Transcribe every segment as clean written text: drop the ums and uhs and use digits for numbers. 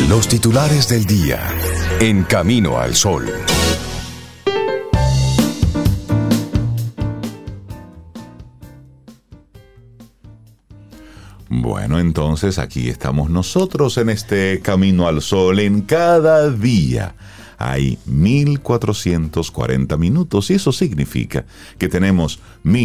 Los titulares del día en Camino al Sol. Bueno, entonces aquí estamos nosotros en este Camino al Sol. En cada día hay 1440 minutos y eso significa que tenemos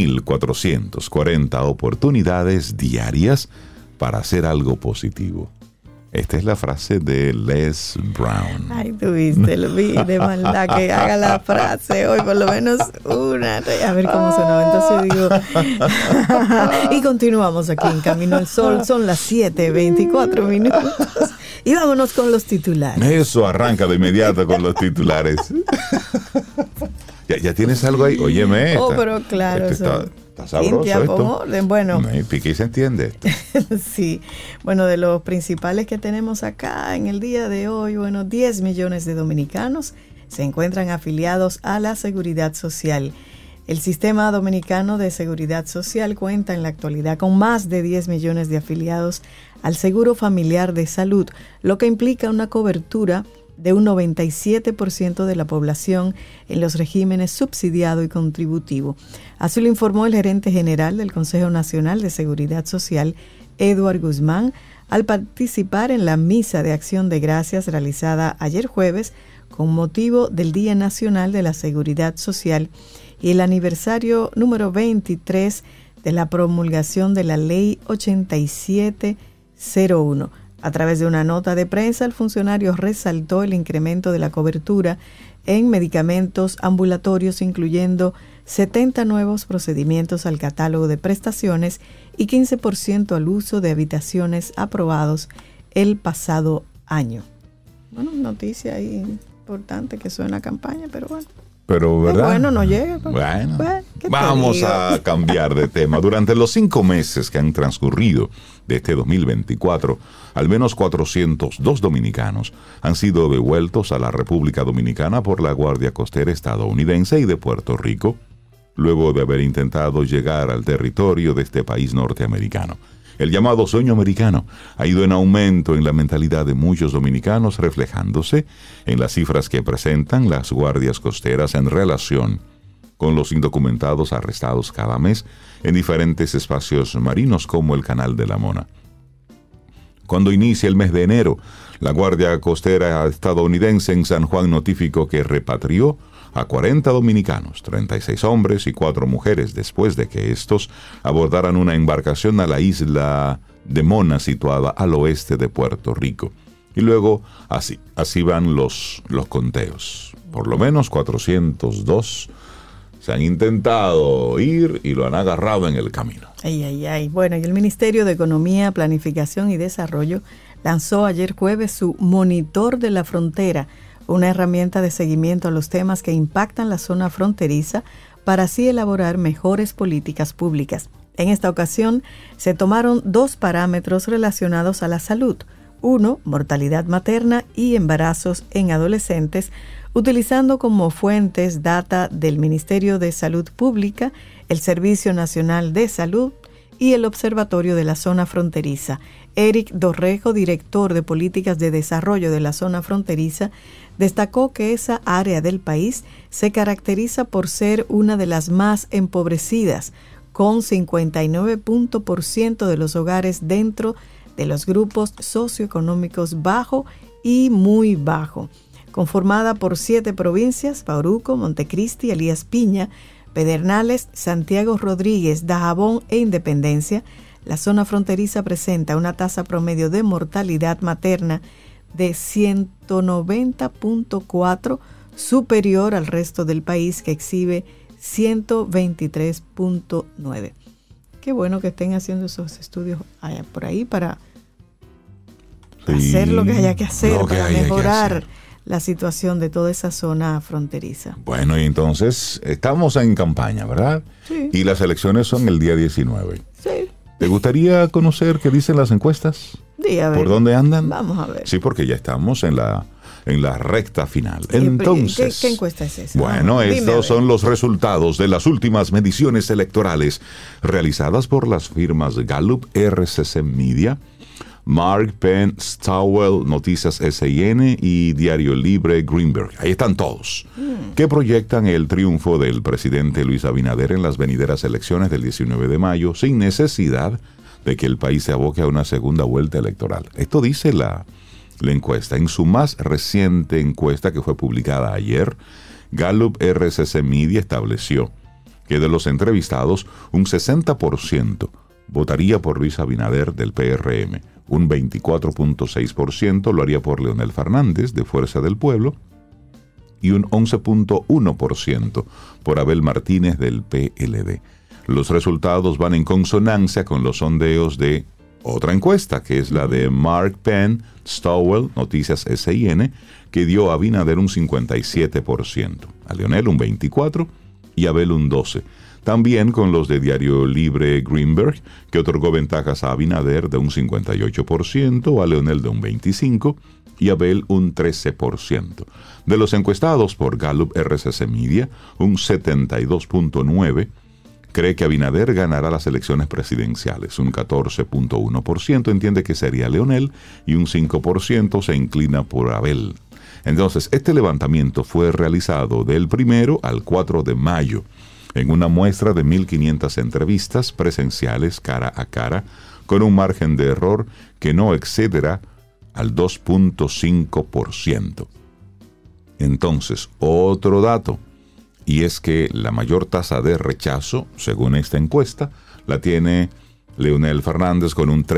1440 oportunidades diarias para hacer algo positivo. Esta es la frase de Les Brown. Ay, tuviste, lo vi de maldad que haga la frase hoy, por lo menos una. A ver cómo sonaba. Entonces digo. Y continuamos aquí en Camino al Sol. Son las 7:24 minutos. Y vámonos con los titulares. Eso, arranca de inmediato con los titulares. ¿Ya tienes algo ahí? Óyeme esta. Oh, pero claro. Está sabroso esto. Con orden. Bueno. Pique y se entiende esto. Sí. Bueno, de los principales que tenemos acá en el día de hoy, 10 millones de dominicanos se encuentran afiliados a la Seguridad Social. El Sistema Dominicano de Seguridad Social cuenta en la actualidad con más de 10 millones de afiliados al Seguro Familiar de Salud, lo que implica una cobertura de un 97% de la población en los regímenes subsidiado y contributivo. Así lo informó el gerente general del Consejo Nacional de Seguridad Social, Eduard Guzmán, al participar en la misa de acción de gracias realizada ayer jueves con motivo del Día Nacional de la Seguridad Social y el aniversario número 23 de la promulgación de la Ley 8701. A través de una nota de prensa, el funcionario resaltó el incremento de la cobertura en medicamentos ambulatorios, incluyendo 70 nuevos procedimientos al catálogo de prestaciones y 15% al uso de habitaciones aprobados el pasado año. Bueno, noticia ahí importante que suena a campaña, pero bueno. Pero, ¿verdad? Bueno, no llega. Bueno, vamos a cambiar de tema. Durante los 5 meses que han transcurrido de este 2024, al menos 402 dominicanos han sido devueltos a la República Dominicana por la Guardia Costera estadounidense y de Puerto Rico, luego de haber intentado llegar al territorio de este país norteamericano. El llamado sueño americano ha ido en aumento en la mentalidad de muchos dominicanos, reflejándose en las cifras que presentan las guardias costeras en relación con los indocumentados arrestados cada mes en diferentes espacios marinos como el Canal de la Mona. Cuando inicia el mes de enero, la Guardia Costera estadounidense en San Juan notificó que repatrió a 40 dominicanos, 36 hombres y 4 mujeres, después de que estos abordaran una embarcación a la isla de Mona, situada al oeste de Puerto Rico. Y luego, así van los conteos. Por lo menos 402 se han intentado ir y lo han agarrado en el camino. Bueno, y el Ministerio de Economía, Planificación y Desarrollo lanzó ayer jueves su Monitor de la Frontera, una herramienta de seguimiento a los temas que impactan la zona fronteriza para así elaborar mejores políticas públicas. En esta ocasión se tomaron 2 parámetros relacionados a la salud. 1, mortalidad materna y embarazos en adolescentes, utilizando como fuentes data del Ministerio de Salud Pública, el Servicio Nacional de Salud y el Observatorio de la Zona Fronteriza. Eric Dorrego, director de Políticas de Desarrollo de la Zona Fronteriza, destacó que esa área del país se caracteriza por ser una de las más empobrecidas, con 59% de los hogares dentro de los grupos socioeconómicos bajo y muy bajo. Conformada por 7 provincias: Bauruco, Montecristi, Elías Piña, Pedernales, Santiago Rodríguez, Dajabón e Independencia, la zona fronteriza presenta una tasa promedio de mortalidad materna de 190.4, superior al resto del país, que exhibe 123.9. Qué bueno que estén haciendo esos estudios allá por ahí para hacer lo que haya que hacer, para mejorar la situación de toda esa zona fronteriza. Bueno, y entonces estamos en campaña, ¿verdad? Sí. Y las elecciones son el día 19. Sí. ¿Te gustaría conocer qué dicen las encuestas? Sí, a ver. ¿Por dónde andan? Vamos a ver. Sí, porque ya estamos en la recta final. Entonces, ¿Qué encuesta es esa? Bueno, estos son los resultados de las últimas mediciones electorales realizadas por las firmas Gallup, RCC Media, Mark Penn Stowell, Noticias SIN y Diario Libre Greenberg. Ahí están todos, que proyectan el triunfo del presidente Luis Abinader en las venideras elecciones del 19 de mayo sin necesidad de que el país se aboque a una segunda vuelta electoral. Esto dice la encuesta. En su más reciente encuesta, que fue publicada ayer, Gallup RCC Media estableció que de los entrevistados, un 60% votaría por Luis Abinader del PRM, un 24.6% lo haría por Leonel Fernández de Fuerza del Pueblo y un 11.1% por Abel Martínez del PLD. Los resultados van en consonancia con los sondeos de otra encuesta, que es la de Mark Penn Stowell, Noticias SIN, que dio a Abinader un 57%, a Leonel un 24% y a Abel un 12%. También con los de Diario Libre Greenberg, que otorgó ventajas a Abinader de un 58%, a Leonel de un 25% y a Abel un 13%. De los encuestados por Gallup RCC Media, un 72.9% cree que Abinader ganará las elecciones presidenciales, un 14.1% entiende que sería Leonel y un 5% se inclina por Abel. Entonces, este levantamiento fue realizado del 1 al 4 de mayo, en una muestra de 1.500 entrevistas presenciales cara a cara, con un margen de error que no excederá al 2.5%. Entonces, otro dato, y es que la mayor tasa de rechazo, según esta encuesta, la tiene Leonel Fernández con un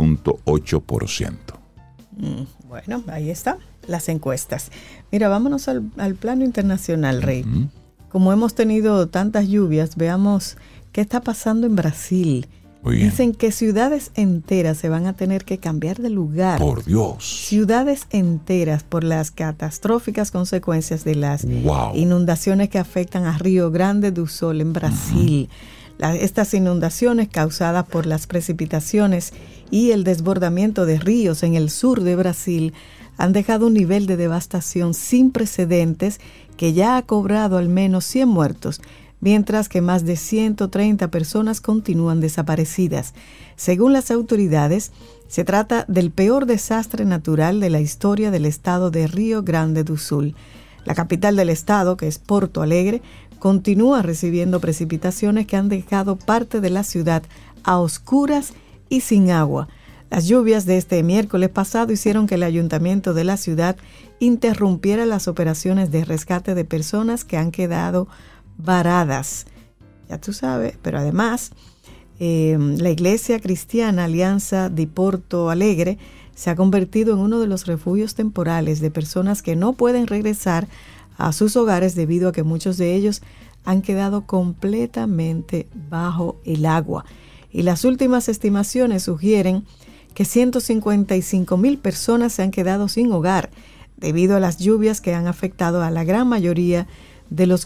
30.8%. Bueno, ahí está, las encuestas. Mira, vámonos al plano internacional, Rey. Como hemos tenido tantas lluvias, veamos qué está pasando en Brasil. Dicen que ciudades enteras se van a tener que cambiar de lugar. ¡Por Dios! Ciudades enteras por las catastróficas consecuencias de las inundaciones que afectan a Río Grande do Sul en Brasil. Estas inundaciones causadas por las precipitaciones y el desbordamiento de ríos en el sur de Brasil han dejado un nivel de devastación sin precedentes que ya ha cobrado al menos 100 muertos, mientras que más de 130 personas continúan desaparecidas. Según las autoridades, se trata del peor desastre natural de la historia del estado de Río Grande do Sul. La capital del estado, que es Porto Alegre, continúa recibiendo precipitaciones que han dejado parte de la ciudad a oscuras y sin agua. Las lluvias de este miércoles pasado hicieron que el ayuntamiento de la ciudad interrumpiera las operaciones de rescate de personas que han quedado varadas. Ya tú sabes, pero además la iglesia cristiana Alianza de Porto Alegre se ha convertido en uno de los refugios temporales de personas que no pueden regresar a sus hogares debido a que muchos de ellos han quedado completamente bajo el agua. Y las últimas estimaciones sugieren que 155,000 personas se han quedado sin hogar debido a las lluvias que han afectado a la gran mayoría de los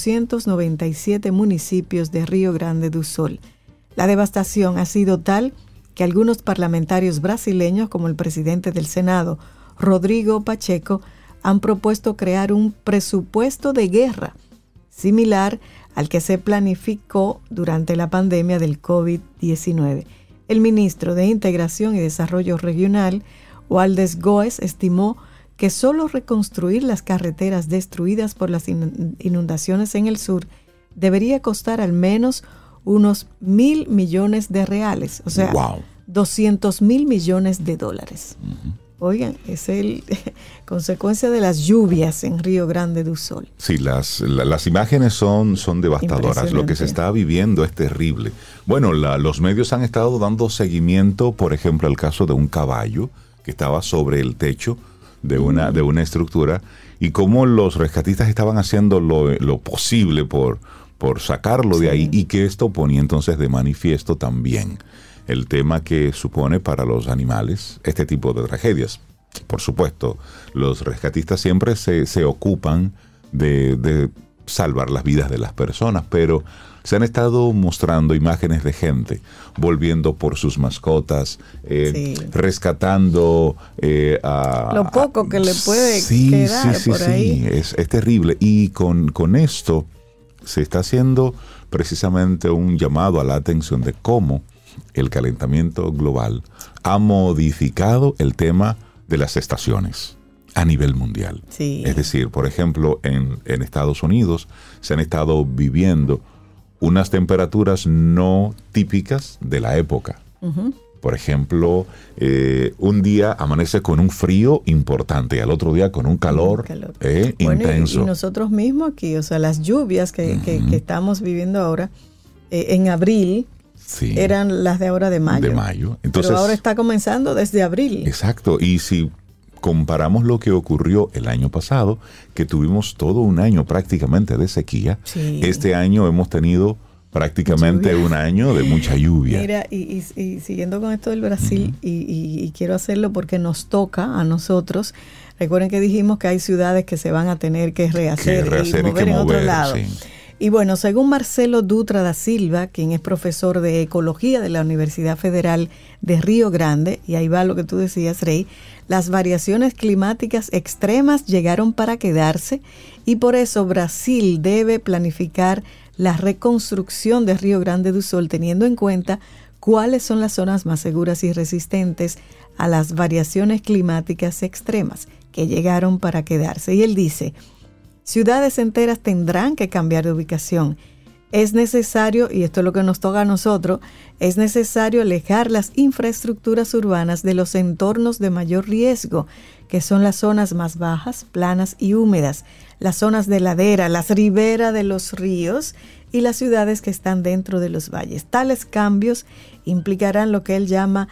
497 municipios de Río Grande do Sul. La devastación ha sido tal que algunos parlamentarios brasileños, como el presidente del Senado, Rodrigo Pacheco, han propuesto crear un presupuesto de guerra, similar al que se planificó durante la pandemia del COVID-19. El ministro de Integración y Desarrollo Regional, Waldes Goes, estimó que solo reconstruir las carreteras destruidas por las inundaciones en el sur debería costar al menos unos 1,000 millones de reales, o sea, 200,000 millones de dólares. Oigan, es consecuencia de las lluvias en Río Grande do Sul. Sí, las imágenes son devastadoras. Lo que se está viviendo es terrible. Bueno, los medios han estado dando seguimiento, por ejemplo, al caso de un caballo que estaba sobre el techo de una estructura y cómo los rescatistas estaban haciendo lo posible por sacarlo de ahí, y que esto ponía entonces de manifiesto también el tema que supone para los animales este tipo de tragedias. Por supuesto, los rescatistas siempre se ocupan de salvar las vidas de las personas, pero se han estado mostrando imágenes de gente volviendo por sus mascotas, rescatando lo poco que le puede quedar por ahí. Es terrible. Y con esto se está haciendo precisamente un llamado a la atención de cómo el calentamiento global ha modificado el tema de las estaciones a nivel mundial. Sí. Es decir, por ejemplo, en Estados Unidos se han estado viviendo unas temperaturas no típicas de la época. Uh-huh. Por ejemplo, un día amanece con un frío importante y al otro día con un calor, intenso. Y nosotros mismos aquí, o sea, las lluvias que estamos viviendo ahora, en abril, sí, eran las de ahora de mayo. De mayo. Entonces, pero ahora está comenzando desde abril. Exacto. Y si comparamos lo que ocurrió el año pasado, que tuvimos todo un año prácticamente de sequía, sí, este año hemos tenido prácticamente un año de mucha lluvia. Mira, y siguiendo con esto del Brasil, y quiero hacerlo porque nos toca a nosotros. Recuerden que dijimos que hay ciudades que se van a tener que rehacer y mover en otro lado. Sí. Y bueno, según Marcelo Dutra da Silva, quien es profesor de Ecología de la Universidad Federal de Río Grande, y ahí va lo que tú decías, Rey, las variaciones climáticas extremas llegaron para quedarse y por eso Brasil debe planificar la reconstrucción de Río Grande do Sul teniendo en cuenta cuáles son las zonas más seguras y resistentes a las variaciones climáticas extremas que llegaron para quedarse. Y él dice: ciudades enteras tendrán que cambiar de ubicación. Es necesario, y esto es lo que nos toca a nosotros, es necesario alejar las infraestructuras urbanas de los entornos de mayor riesgo, que son las zonas más bajas, planas y húmedas, las zonas de ladera, las riberas de los ríos y las ciudades que están dentro de los valles. Tales cambios implicarán lo que él llama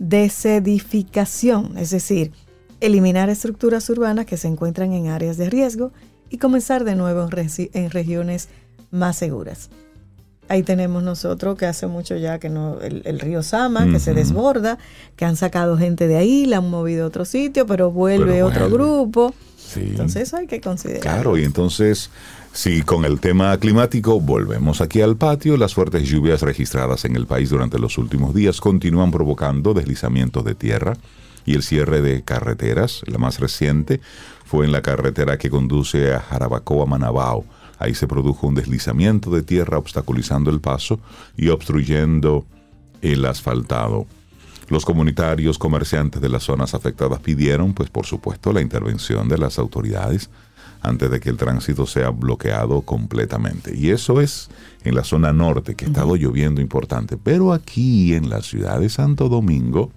desedificación, es decir, eliminar estructuras urbanas que se encuentran en áreas de riesgo y comenzar de nuevo en regiones más seguras. Ahí tenemos nosotros que hace mucho ya que no, el río Sama, que se desborda, que han sacado gente de ahí, la han movido a otro sitio, pero vuelve otro grupo. Sí. Entonces eso hay que considerar. Claro, y entonces, si con el tema climático volvemos aquí al patio, las fuertes lluvias registradas en el país durante los últimos días continúan provocando deslizamientos de tierra y el cierre de carreteras. La más reciente fue en la carretera que conduce a Jarabacoa, Manabao. Ahí se produjo un deslizamiento de tierra obstaculizando el paso y obstruyendo el asfaltado. Los comunitarios comerciantes de las zonas afectadas pidieron, pues por supuesto, la intervención de las autoridades antes de que el tránsito sea bloqueado completamente. Y eso es en la zona norte, que ha estado lloviendo importante. Pero aquí en la ciudad de Santo Domingo,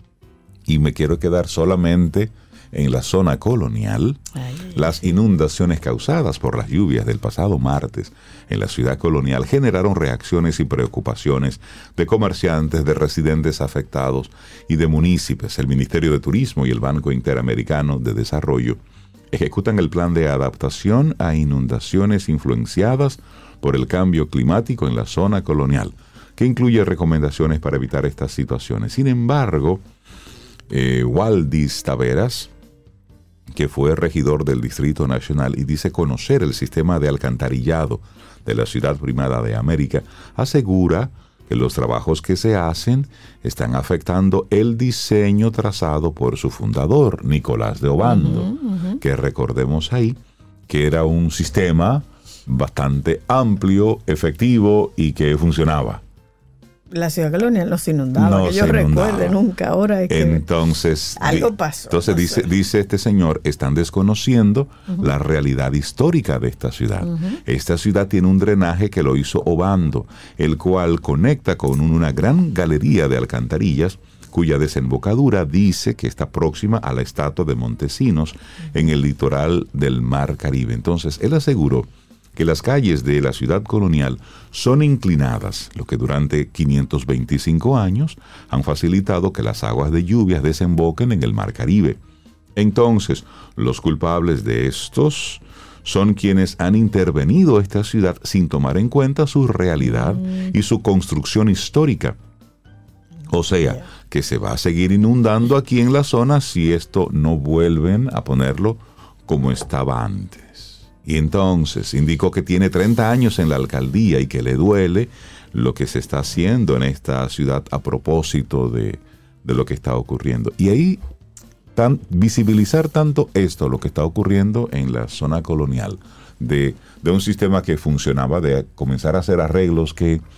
y me quiero quedar solamente en la zona colonial, las inundaciones causadas por las lluvias del pasado martes en la ciudad colonial generaron reacciones y preocupaciones de comerciantes, de residentes afectados y de municipios. El Ministerio de Turismo y el Banco Interamericano de Desarrollo ejecutan el plan de adaptación a inundaciones influenciadas por el cambio climático en la zona colonial, que incluye recomendaciones para evitar estas situaciones. Sin embargo, Waldis Taveras, que fue regidor del Distrito Nacional y dice conocer el sistema de alcantarillado de la ciudad primada de América, asegura que los trabajos que se hacen están afectando el diseño trazado por su fundador, Nicolás de Obando, que recordemos ahí que era un sistema bastante amplio, efectivo y que funcionaba. La ciudad colonial no se inundaba, que yo recuerde nunca. Ahora es que entonces, algo pasó. Entonces dice este señor, están desconociendo la realidad histórica de esta ciudad. Esta ciudad tiene un drenaje que lo hizo Obando, el cual conecta con una gran galería de alcantarillas cuya desembocadura dice que está próxima a la estatua de Montesinos en el litoral del Mar Caribe. Entonces, él aseguró que las calles de la ciudad colonial son inclinadas, lo que durante 525 años han facilitado que las aguas de lluvias desemboquen en el Mar Caribe. Entonces, los culpables de estos son quienes han intervenido esta ciudad sin tomar en cuenta su realidad y su construcción histórica. O sea, que se va a seguir inundando aquí en la zona si esto no vuelven a ponerlo como estaba antes. Y entonces indicó que tiene 30 años en la alcaldía y que le duele lo que se está haciendo en esta ciudad a propósito de lo que está ocurriendo. Y ahí visibilizar tanto esto, lo que está ocurriendo en la zona colonial, de un sistema que funcionaba, de comenzar a hacer arreglos que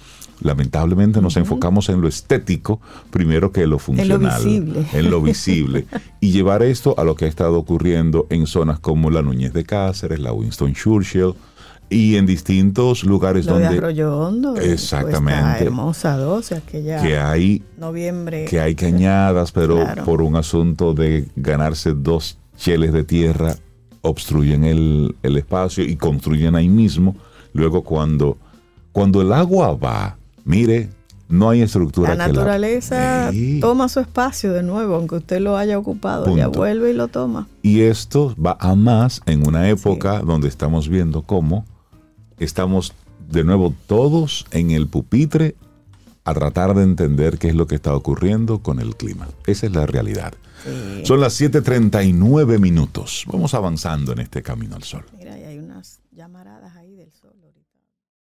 lamentablemente nos enfocamos en lo estético primero que en lo funcional, en lo visible, y llevar esto a lo que ha estado ocurriendo en zonas como la Núñez de Cáceres, la Winston Churchill, y en distintos lugares lo donde de Arroyo Hondo, exactamente, hermosa 12, que hay noviembre, que hay cañadas, pero claro, por un asunto de ganarse 2 cheles de tierra obstruyen el espacio y construyen ahí mismo. Luego cuando el agua va, mire, no hay estructura. La naturaleza toma su espacio de nuevo, aunque usted lo haya ocupado. Punto. Ya vuelve y lo toma. Y esto va a más en una época donde estamos viendo cómo estamos de nuevo todos en el pupitre a tratar de entender qué es lo que está ocurriendo con el clima. Esa es la realidad. Sí. Son las 7:39 minutos. Vamos avanzando en este camino al sol. Mira,